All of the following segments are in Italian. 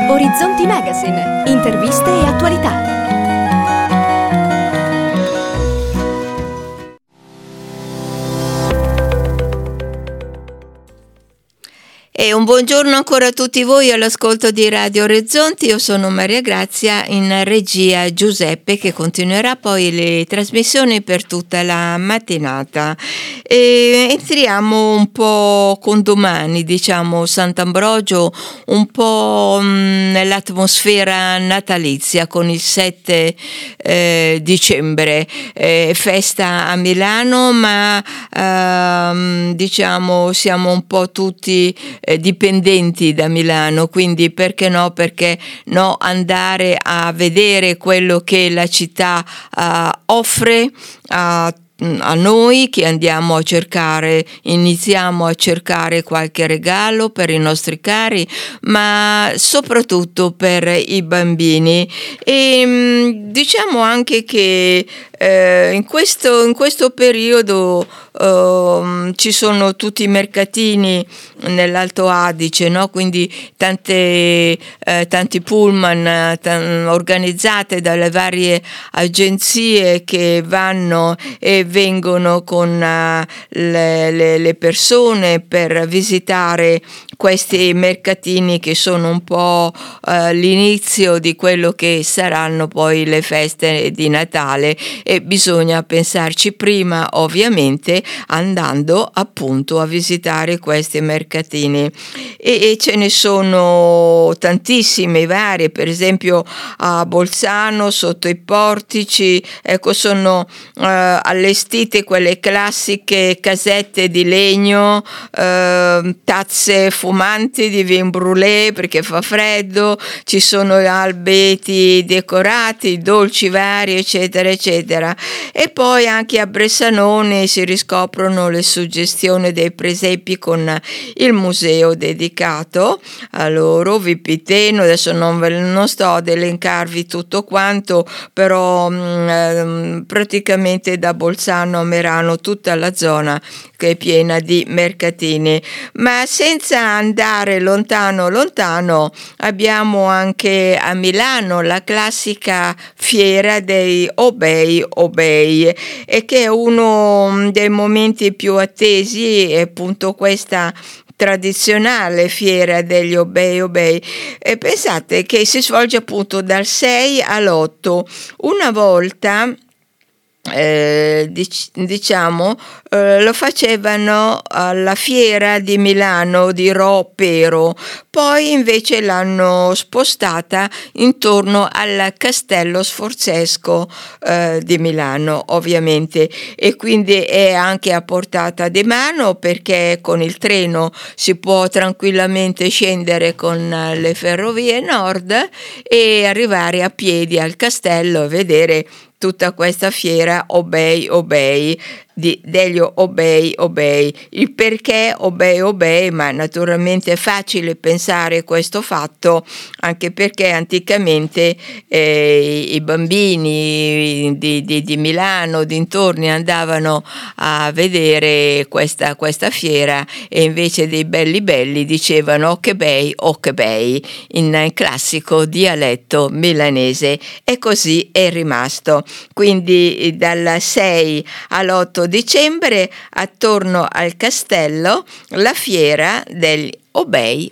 Orizzonti Magazine, interviste e attualità. E un buongiorno ancora a tutti voi all'ascolto di Radio Orizzonti. Io sono Maria Grazia, in regia Giuseppe, che continuerà poi le trasmissioni per tutta la mattinata. E entriamo un po' con domani, diciamo Sant'Ambrogio, un po' nell'atmosfera natalizia con il 7 dicembre, festa a Milano, ma diciamo siamo un po' tutti dipendenti da Milano, quindi perché no andare a vedere quello che la città offre a noi che iniziamo a cercare qualche regalo per i nostri cari, ma soprattutto per i bambini. E diciamo anche che in questo periodo ci sono tutti i mercatini nell'Alto Adige, no? Quindi tanti pullman organizzate dalle varie agenzie che vanno e vengono con le persone per visitare questi mercatini, che sono un po' l'inizio di quello che saranno poi le feste di Natale, e bisogna pensarci prima, ovviamente, andando appunto a visitare questi mercatini. E ce ne sono tantissime varie, per esempio a Bolzano sotto i portici, ecco, sono allestite quelle classiche casette di legno, tazze fumanti di vin brûlé perché fa freddo, ci sono albeti decorati, dolci vari, eccetera eccetera. E poi anche a Bressanone si riscoprono le suggestioni dei presepi con il museo dedicato a loro, Vipiteno. Adesso non sto ad elencarvi tutto quanto, però praticamente da Bolzano a Merano tutta la zona che è piena di mercatini. Ma senza andare lontano abbiamo anche a Milano la classica fiera dei Obei, e che è uno dei momenti più attesi, è appunto questa tradizionale fiera degli Obei. E pensate che si svolge appunto dal 6 all'8. Una volta lo facevano alla fiera di Milano di Ropero, poi invece l'hanno spostata intorno al Castello Sforzesco di Milano, ovviamente, e quindi è anche a portata di mano, perché con il treno si può tranquillamente scendere con le ferrovie nord e arrivare a piedi al castello e vedere tutta questa fiera Obei degli Obei. Il perché Obei, ma naturalmente è facile pensare questo fatto, anche perché anticamente i bambini di Milano, dintorni, andavano a vedere questa fiera, e invece dei belli dicevano "Oh che bei", in classico dialetto milanese, e così è rimasto. Quindi dal 6 all'8 dicembre, attorno al castello, la fiera degli Obei.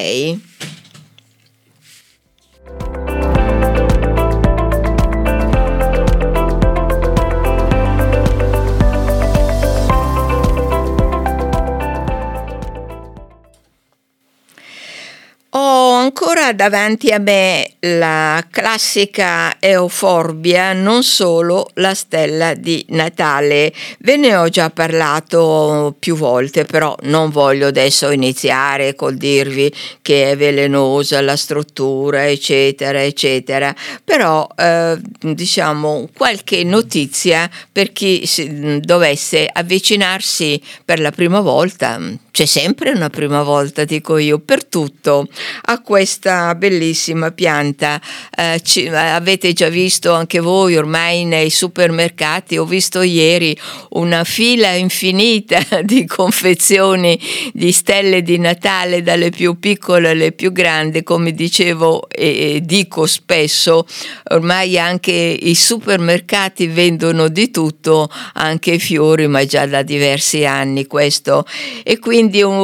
Ho ancora davanti a me la classica euforbia, non solo la stella di Natale. Ve ne ho già parlato più volte, però non voglio adesso iniziare col dirvi che è velenosa la struttura, eccetera eccetera. Però diciamo qualche notizia per chi dovesse avvicinarsi per la prima volta, c'è sempre una prima volta, dico io, per tutto. A questa bellissima pianta avete già visto anche voi ormai nei supermercati, ho visto ieri una fila infinita di confezioni di stelle di Natale, dalle più piccole alle più grandi, come dicevo e dico spesso, ormai anche i supermercati vendono di tutto, anche i fiori, ma già da diversi anni questo, e quindi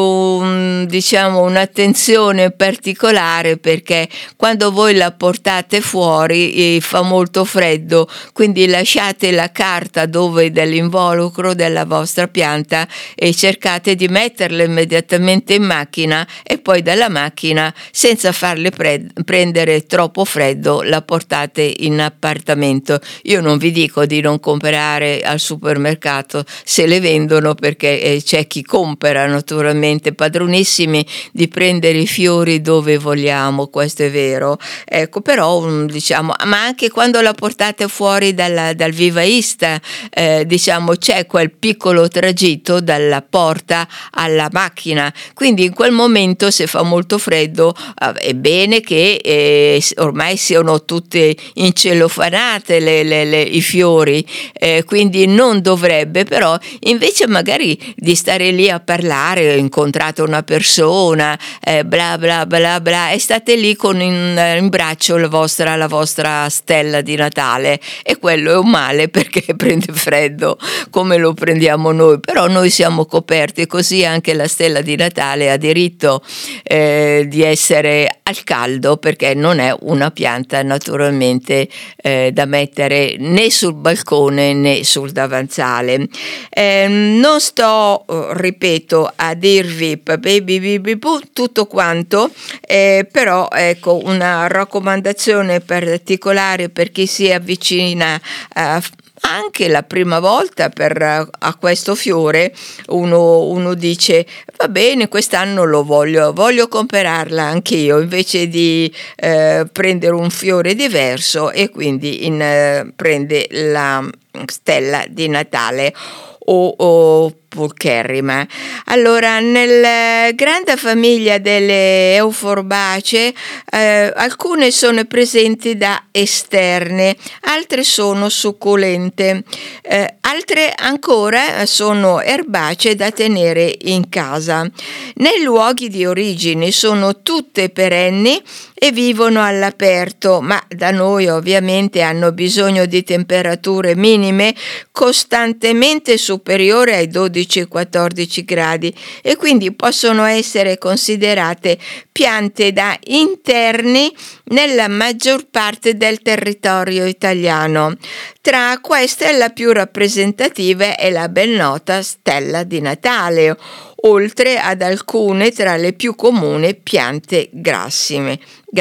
diciamo un'attenzione particolare, perché quando voi la portate fuori fa molto freddo, quindi lasciate la carta dove dell'involucro della vostra pianta e cercate di metterla immediatamente in macchina, e poi dalla macchina, senza farle prendere troppo freddo, la portate in appartamento. Io non vi dico di non comprare al supermercato se le vendono, perché c'è chi compra, naturalmente padronissimi di prendere i fiori dove vogliamo, questo è vero, ecco. Però diciamo, ma anche quando la portate fuori dal vivaista, diciamo, c'è quel piccolo tragitto dalla porta alla macchina, quindi in quel momento, se fa molto freddo, è bene che ormai siano tutte incellofanate i fiori, quindi non dovrebbe, però invece magari di stare lì a parlare, ho incontrato una persona, bla bla bla bla, e state lì con in braccio la vostra stella di Natale, e quello è un male, perché prende freddo come lo prendiamo noi, però noi siamo coperti, così anche la stella di Natale ha diritto di essere al caldo, perché non è una pianta naturalmente da mettere né sul balcone né sul davanzale. Non sto, ripeto, a dirvi tutto quanto, però ecco, una raccomandazione particolare per chi si avvicina anche la prima volta a questo fiore. Uno dice: va bene, quest'anno lo voglio comprarla anche io, invece di prendere un fiore diverso, e quindi prende la stella di Natale o purcherrima. Allora, nella grande famiglia delle euforbacee, alcune sono presenti da esterne, altre sono succulente, altre ancora sono erbacee da tenere in casa. Nei luoghi di origine sono tutte perenni e vivono all'aperto, ma da noi ovviamente hanno bisogno di temperature minime costantemente superiori ai 12-14 gradi, e quindi possono essere considerate piante da interni nella maggior parte del territorio italiano. Tra queste la più rappresentativa è la ben nota stella di Natale, oltre ad alcune tra le più comuni piante grasse.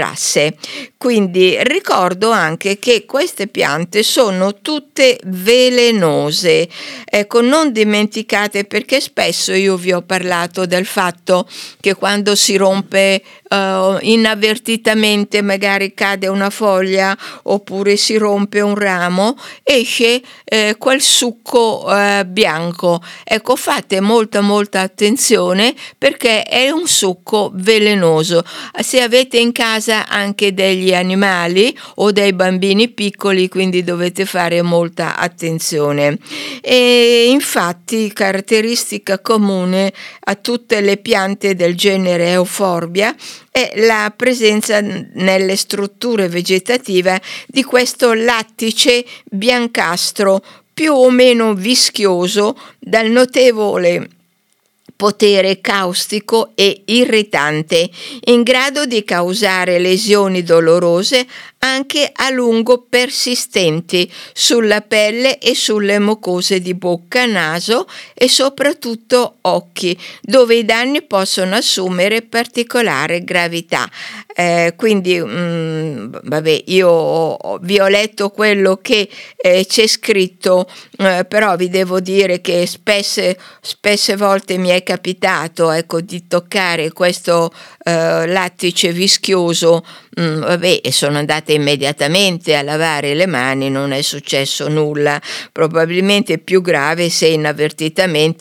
Quindi ricordo anche che queste piante sono tutte velenose. Ecco, non dimenticate, perché spesso io vi ho parlato del fatto che quando si rompe inavvertitamente, magari cade una foglia oppure si rompe un ramo, esce quel succo bianco. Ecco, fate molta attenzione, perché è un succo velenoso. Se avete in casa anche degli animali o dei bambini piccoli, quindi dovete fare molta attenzione. E infatti, caratteristica comune a tutte le piante del genere Euphorbia è la presenza nelle strutture vegetative di questo lattice biancastro, più o meno vischioso, dal notevole potere caustico e irritante, in grado di causare lesioni dolorose anche a lungo persistenti sulla pelle e sulle mucose di bocca, naso e soprattutto occhi, dove i danni possono assumere particolare gravità. Quindi vabbè, io vi ho letto quello che c'è scritto, però vi devo dire che spesse volte mi è capitato, ecco, di toccare questo lattice vischioso, vabbè, e sono andata immediatamente a lavare le mani, non è successo nulla. Probabilmente più grave se inavvertitamente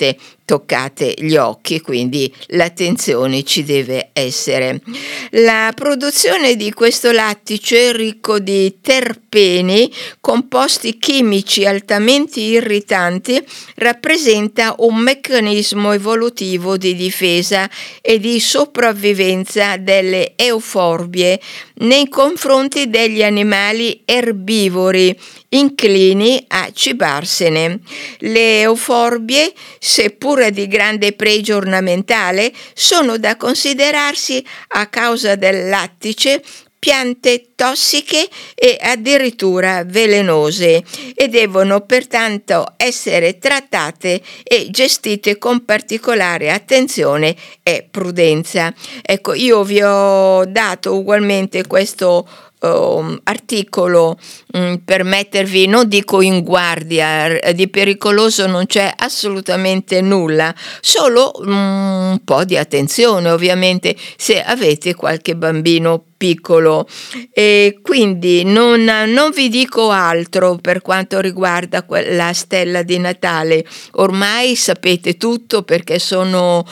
toccate gli occhi, quindi l'attenzione ci deve essere. La produzione di questo lattice ricco di terpeni, composti chimici altamente irritanti, rappresenta un meccanismo evolutivo di difesa e di sopravvivenza delle euforbie nei confronti degli animali erbivori inclini a cibarsene. Le euforbie, seppur di grande pregio ornamentale, sono da considerarsi, a causa del lattice, piante tossiche e addirittura velenose e devono pertanto essere trattate e gestite con particolare attenzione e prudenza. Ecco, io vi ho dato ugualmente questo articolo per mettervi, non dico in guardia, di pericoloso non c'è assolutamente nulla, solo un po' di attenzione ovviamente se avete qualche bambino piccolo. E quindi non vi dico altro per quanto riguarda la stella di Natale. Ormai sapete tutto, perché sono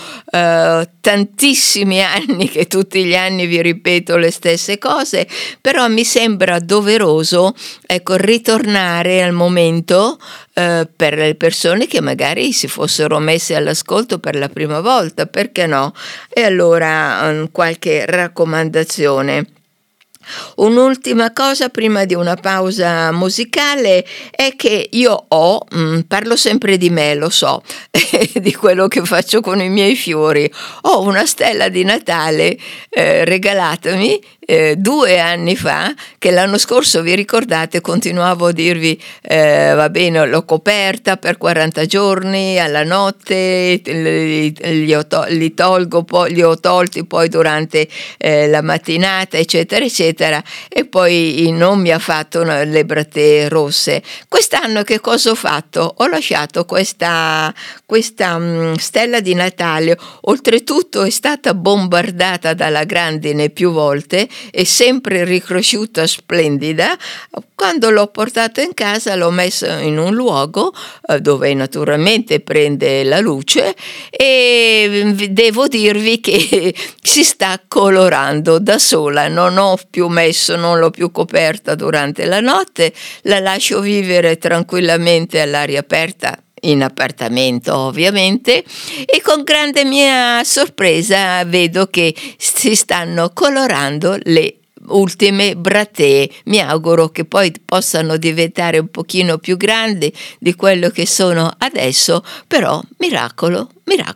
tantissimi anni che tutti gli anni vi ripeto le stesse cose, però mi sembra doveroso, ecco, ritornare al momento per le persone che magari si fossero messe all'ascolto per la prima volta, perché no? E allora qualche raccomandazione. Un'ultima cosa prima di una pausa musicale è che io parlo sempre di me, lo so, di quello che faccio con i miei fiori. Ho una stella di Natale regalatami 2 anni fa, che l'anno scorso, vi ricordate, continuavo a dirvi va bene, l'ho coperta per 40 giorni alla notte, li ho tolti poi durante la mattinata, eccetera eccetera, e poi non mi ha fatto le brattee rosse. Quest'anno che cosa ho fatto? Ho lasciato questa stella di Natale, oltretutto è stata bombardata dalla grandine più volte, è sempre ricresciuta splendida. Quando l'ho portato in casa l'ho messo in un luogo dove naturalmente prende la luce, e devo dirvi che si sta colorando da sola. Non l'ho più coperta durante la notte, la lascio vivere tranquillamente all'aria aperta, in appartamento ovviamente, e con grande mia sorpresa vedo che si stanno colorando le ultime brattee. Mi auguro che poi possano diventare un pochino più grandi di quello che sono adesso, però miracolo.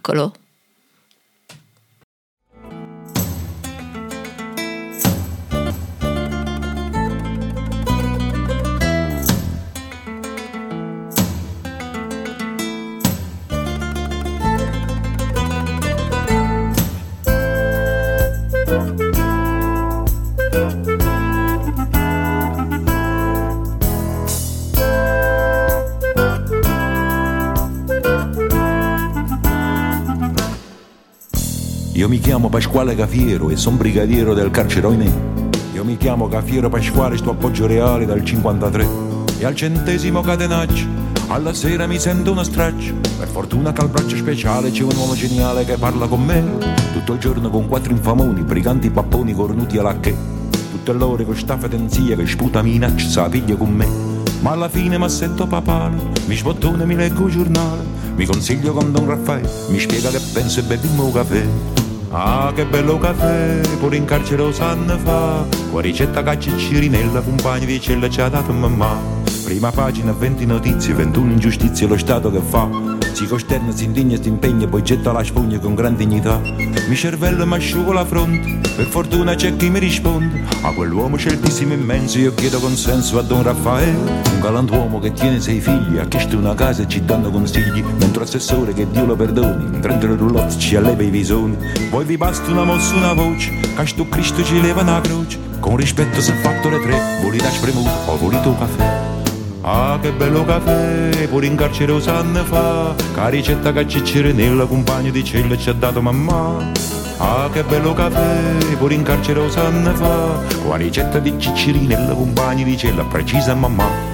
Io mi chiamo Pasquale Cafiero e son brigadiero del carcere Oinè. Io mi chiamo Cafiero Pasquale, sto appoggio reale dal 53. E al 100° catenaccio, alla sera mi sento uno straccio. Per fortuna che al braccio speciale c'è un uomo geniale che parla con me. Tutto il giorno con 4 infamoni, briganti papponi cornuti alla che. Tutte l'ore con sta fedenzia che sputa minaccia, sa piglia con me. Ma alla fine mi sento papale, mi sbottone, mi leggo il giornale, mi consiglio con Don Raffaele, mi spiega che penso e bevimmo un caffè. Ah, che bello caffè, pure in carcere lo sanno fa, con ricetta caccia e cirinella, compagni di cella ci ha dato mamma. Prima pagina, 20 notizie, 21 ingiustizie, lo Stato che fa. Si costerna, si indigna, si impegna, poi getta la spugna con gran dignità. Mi cervello mi asciugo la fronte, per fortuna c'è chi mi risponde. A quell'uomo sceltissimo immenso io chiedo consenso a Don Raffaele. Un galantuomo che tiene 6 figli, ha chiesto una casa e ci danno consigli. Mentre assessore, che Dio lo perdoni, in 30 roulotte ci alleva i visoni. Poi vi basta una mossa, una voce, che sto Cristo ci leva una croce. Con rispetto se fatto le 3, volete spremuto o volete un caffè. Ah, che bello caffè, pure in carcere lo sanno fa, che ricetta che c'è nella compagna di cella ci ha dato mamma. Ah, che bello caffè, pure in carcere lo sanno fa, con ricetta di ciccirinella compagni di cella precisa mamma.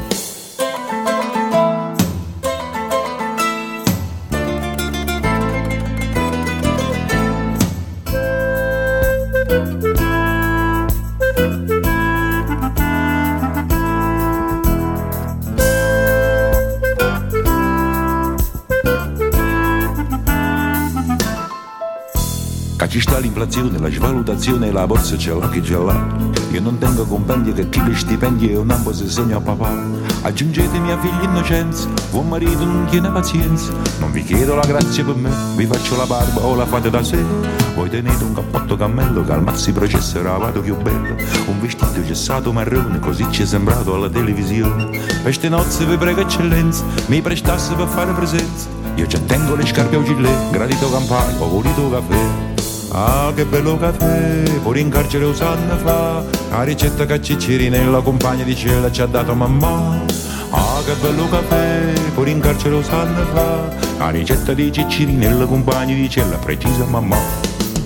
Ci sta l'inflazione, la svalutazione e la borsa c'è là che c'è là. Io non tengo compendi che chi li stipendi è un ambo se segno a papà. Aggiungetemi a figli innocenza, buon marito non tiene pazienza. Non vi chiedo la grazia per me, vi faccio la barba o la fate da sé. Voi tenete un cappotto cammello che al mazzi processerà vado più bello. Un vestito gessato marrone, così ci è sembrato alla televisione. Per ste nozze vi prego eccellenza, mi prestasse per fare presenza. Io già tengo le scarpe a gilet, gradito campagna, ho voluto caffè. Ah, che bello caffè, pure in carcere usanno fa. La ricetta che Ciccirinella, compagna di cella, ci ha dato mamma. Ah, che bello caffè, pure in carcere usanno fa. La ricetta di Ciccirinella, compagna di cella, precisa mamma.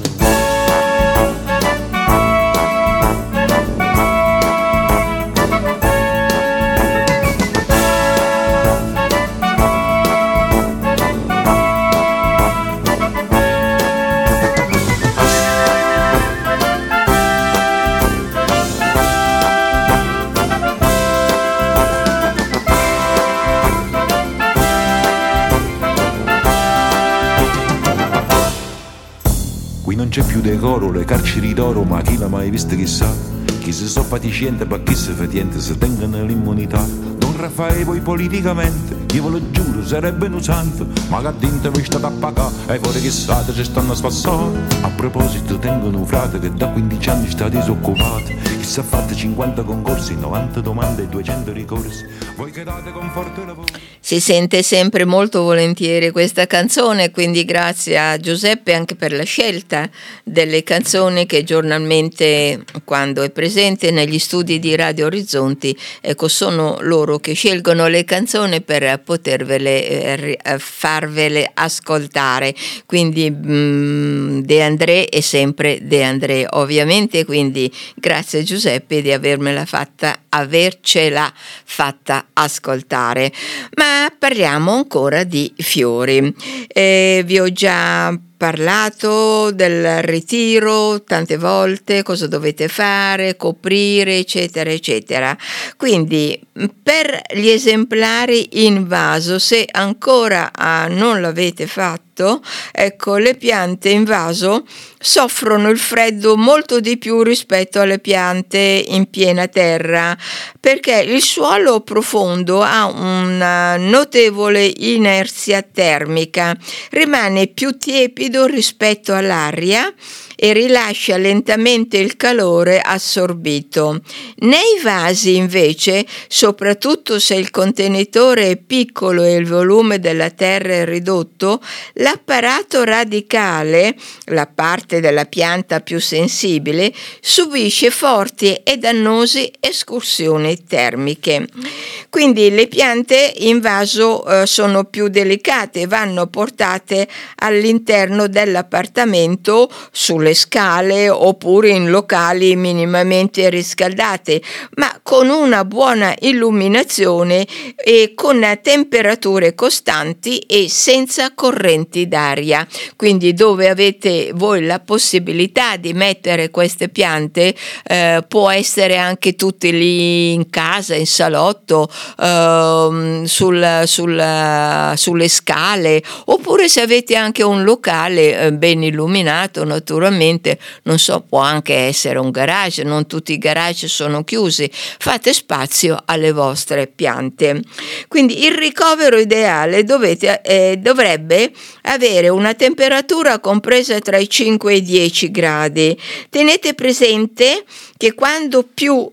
Non c'è più decoro, le carceri d'oro, ma chi l'ha mai visto chissà? Chi si so paticiente, ma chi si fatiente, se tengono l'immunità. Don Raffaele poi politicamente, io ve lo giuro, sarebbe un santo, ma che dentro vi state a pagare, e fuori chissà ci stanno a spassare. A proposito, tengono un frate che da 15 anni sta disoccupato, chi si è fatto 50 concorsi, 90 domande e 200 ricorsi. Voi che date conforto e lavoro. Si sente sempre molto volentieri questa canzone, quindi grazie a Giuseppe anche per la scelta delle canzoni che giornalmente, quando è presente negli studi di Radio Orizzonti, ecco, sono loro che scelgono le canzoni per potervele farvele ascoltare. Quindi De André è sempre De André, ovviamente, quindi grazie Giuseppe di avercela fatta ascoltare. Ma parliamo ancora di fiori. Vi ho già parlato del ritiro tante volte, cosa dovete fare, coprire, eccetera, eccetera. Quindi per gli esemplari in vaso, se ancora non l'avete fatto, ecco, le piante in vaso soffrono il freddo molto di più rispetto alle piante in piena terra, perché il suolo profondo ha una notevole inerzia termica, rimane più tiepido rispetto all'aria e rilascia lentamente il calore assorbito. Nei vasi invece, soprattutto se il contenitore è piccolo e il volume della terra è ridotto, l'apparato radicale, la parte della pianta più sensibile, subisce forti e dannosi escursioni termiche. Quindi le piante in vaso sono più delicate, vanno portate all'interno dell'appartamento, sulle scale oppure in locali minimamente riscaldate, ma con una buona illuminazione e con temperature costanti e senza correnti d'aria. Quindi dove avete voi la possibilità di mettere queste piante, può essere anche tutte lì in casa, in salotto, sulle scale, oppure se avete anche un locale ben illuminato, naturalmente, non so, può anche essere un garage, non tutti i garage sono chiusi, fate spazio alle vostre piante. Quindi il ricovero ideale dovrebbe avere una temperatura compresa tra i 5 e i 10 gradi. Tenete presente che quanto più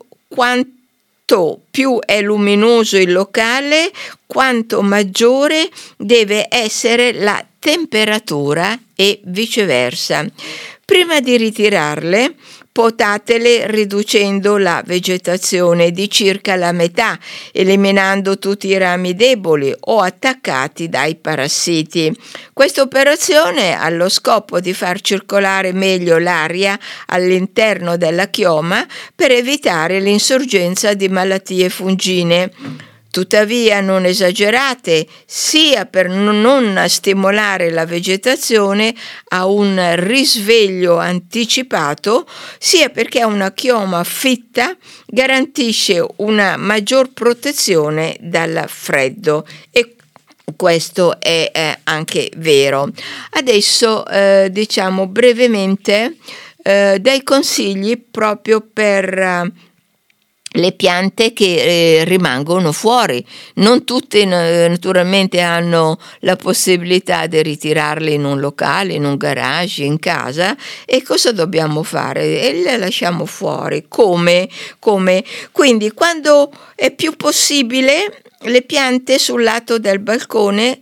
è luminoso il locale, quanto maggiore deve essere la temperatura e viceversa. Prima di ritirarle, potatele riducendo la vegetazione di circa la metà, eliminando tutti i rami deboli o attaccati dai parassiti. Questa operazione ha lo scopo di far circolare meglio l'aria all'interno della chioma per evitare l'insorgenza di malattie fungine. Tuttavia non esagerate, sia per non stimolare la vegetazione a un risveglio anticipato, sia perché una chioma fitta garantisce una maggior protezione dal freddo e questo è anche vero. Adesso diciamo brevemente dei consigli proprio per le piante che rimangono fuori. Non tutte naturalmente hanno la possibilità di ritirarle in un locale, in un garage, in casa, e cosa dobbiamo fare? E le lasciamo fuori. Come? Quindi quando è più possibile le piante sul lato del balcone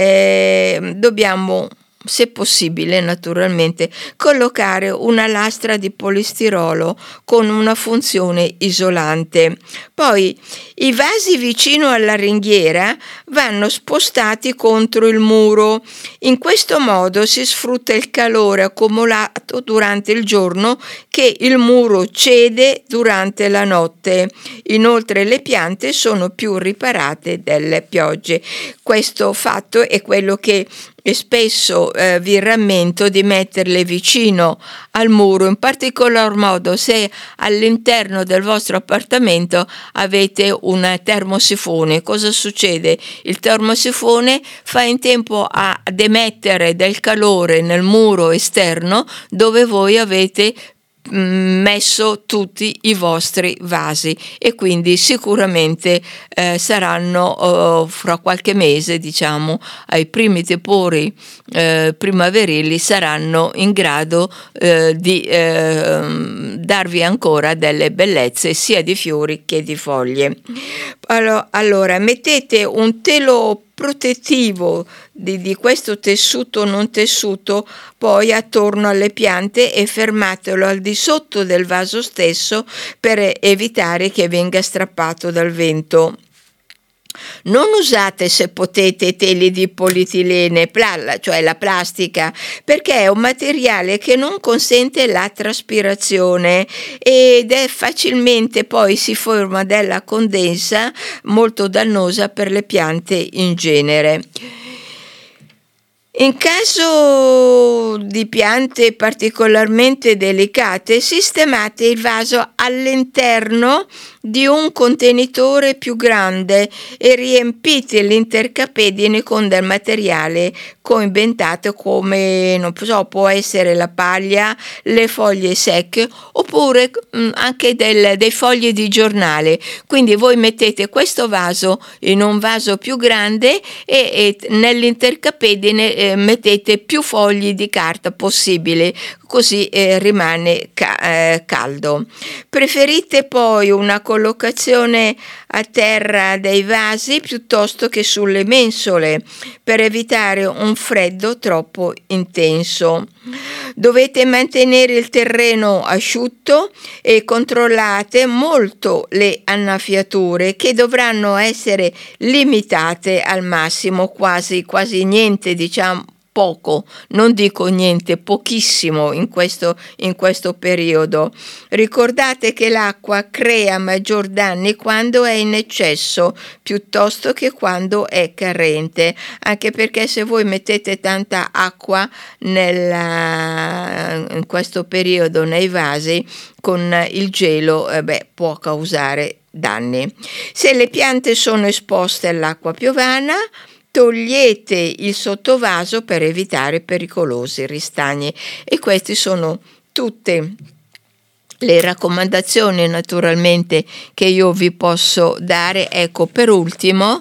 dobbiamo, se possibile naturalmente, collocare una lastra di polistirolo con una funzione isolante. Poi i vasi vicino alla ringhiera vanno spostati contro il muro. In questo modo si sfrutta il calore accumulato durante il giorno che il muro cede durante la notte. Inoltre le piante sono più riparate dalle piogge. Questo fatto è quello che spesso vi rammento di metterle vicino al muro, in particolar modo se all'interno del vostro appartamento avete un termosifone. Cosa succede? Il termosifone fa in tempo ad emettere del calore nel muro esterno dove voi avete messo tutti i vostri vasi, e quindi sicuramente saranno fra qualche mese, diciamo ai primi tepori primaverili, saranno in grado di darvi ancora delle bellezze sia di fiori che di foglie. Allora mettete un telo protettivo di questo tessuto non tessuto poi attorno alle piante e fermatelo al di sotto del vaso stesso per evitare che venga strappato dal vento. Non usate, se potete, teli di polietilene, cioè la plastica, perché è un materiale che non consente la traspirazione ed è facilmente, poi si forma della condensa molto dannosa per le piante in genere. In caso di piante particolarmente delicate, sistemate il vaso all'interno di un contenitore più grande e riempite l'intercapedine con del materiale coibentato come, non so, può essere la paglia, le foglie secche oppure anche dei fogli di giornale. Quindi voi mettete questo vaso in un vaso più grande e nell'intercapedine mettete più fogli di carta possibile, così rimane caldo. Preferite poi una collocazione a terra dei vasi piuttosto che sulle mensole per evitare un freddo troppo intenso. Dovete mantenere il terreno asciutto e controllate molto le annaffiature, che dovranno essere limitate al massimo, quasi niente, diciamo poco, non dico niente, pochissimo in questo periodo. Ricordate che l'acqua crea maggior danni quando è in eccesso piuttosto che quando è carente, anche perché se voi mettete tanta acqua in questo periodo nei vasi, con il gelo può causare danni. Se le piante sono esposte all'acqua piovana, togliete il sottovaso per evitare pericolosi ristagni. E queste sono tutte le raccomandazioni naturalmente che io vi posso dare. Ecco, per ultimo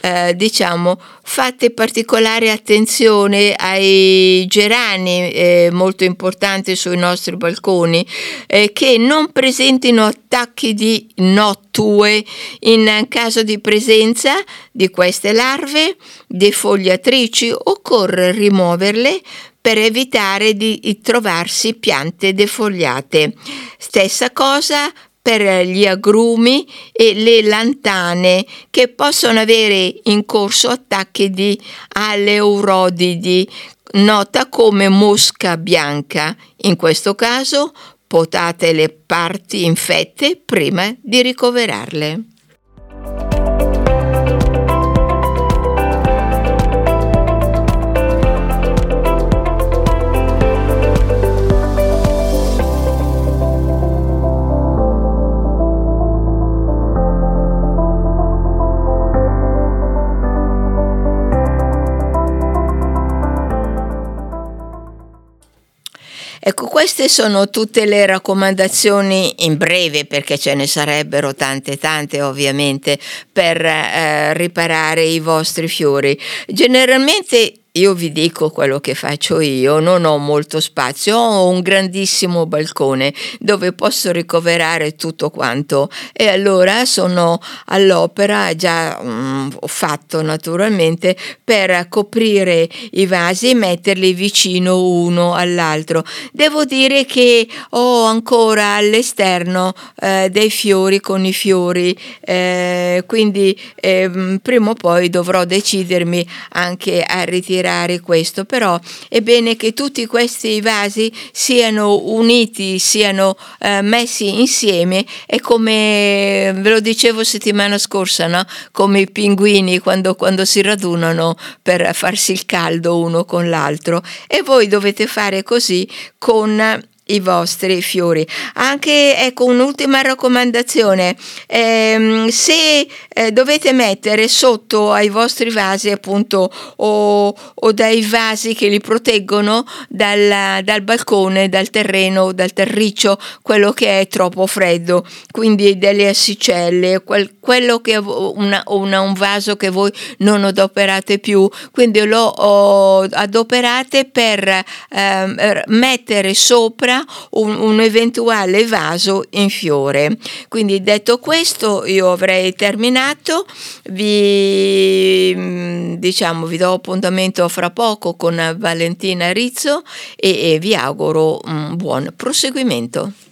fate particolare attenzione ai gerani, molto importanti sui nostri balconi, che non presentino attacchi di nottue. In caso di presenza di queste larve defoliatrici occorre rimuoverle per evitare di trovarsi piante defoliate. Stessa cosa per gli agrumi e le lantane, che possono avere in corso attacchi di aleurodidi, nota come mosca bianca. In questo caso potate le parti infette prima di ricoverarle. queste sono tutte le raccomandazioni in breve, perché ce ne sarebbero tante ovviamente, per riparare i vostri fiori. Generalmente io vi dico quello che faccio io: non ho molto spazio, ho un grandissimo balcone dove posso ricoverare tutto quanto, e allora sono all'opera, già ho fatto naturalmente, per coprire i vasi e metterli vicino uno all'altro. Devo dire che ho ancora all'esterno dei fiori con i fiori, quindi prima o poi dovrò decidermi anche a ritirare questo, però è bene che tutti questi vasi siano uniti, siano messi insieme, e come ve lo dicevo settimana scorsa, no? Come i pinguini quando si radunano per farsi il caldo uno con l'altro, e voi dovete fare così con i vostri fiori. Anche, ecco, un'ultima raccomandazione: se dovete mettere sotto ai vostri vasi, appunto, o dai vasi che li proteggono dal balcone, dal terreno, dal terriccio, quello che è troppo freddo, quindi delle assicelle, quello che un vaso che voi non adoperate più, quindi lo adoperate per mettere sopra un eventuale vaso in fiore. Quindi, detto questo, io avrei terminato. Vi do appuntamento fra poco con Valentina Rizzo, e vi auguro un buon proseguimento.